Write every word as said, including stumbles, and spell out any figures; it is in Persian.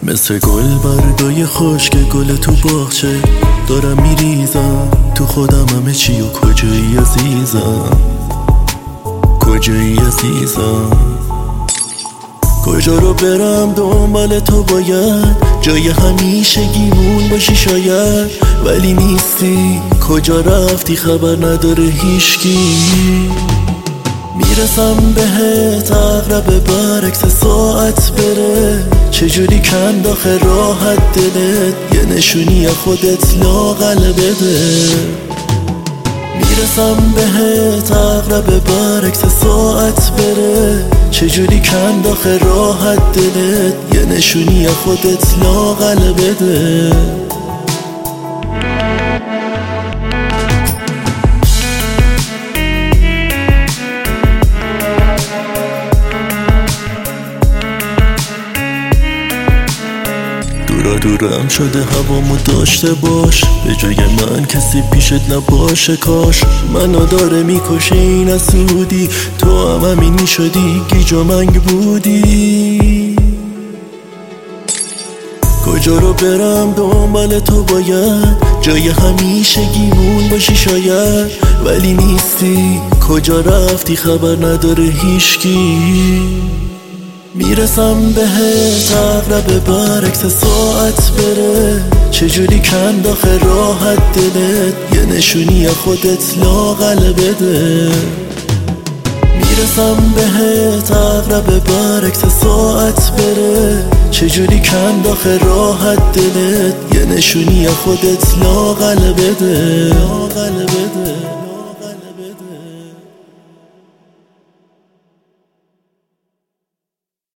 مثل گل برگای خشک گل تو باغچه دارم میریزم تو خودم همه چی و کجایی عزیزم، کجایی عزیزم، کجا رو برم دنبال تو باید جای همیشگیمون باشی شاید، ولی نیستی. کجا رفتی خبر نداره هیشکی. میرسم بهت اقرب برعکس ساعت بره، چجوری کند آخه راحت دلت یه نشونی خودت لاغل بده. میرسم بهت اقرب برعکس ساعت بره، چجوری کند آخه راحت دلت یه نشونی خودت لاغل بده. دورا دورم شده هوامو داشته باش، به جای من کسی پیشت نباشه. کاش منو داره میکشه این اسودی، تو هم همینی شدی گیج و منگ بودی. کجا رو برم دنبال تو باید جای همیشگیمون باشی شاید، ولی نیستی. کجا رفتی خبر نداره هیشکی. میرسم بهت اقرب برعکس ساعت بره، چجوری کند آخه راحت دلت یه نشونی خودت لاغل بده. میرسم بهت اقرب برعکس ساعت بره، چجوری کند آخه راحت دلت یه نشونی خودت لاغل بده، لاغل بده.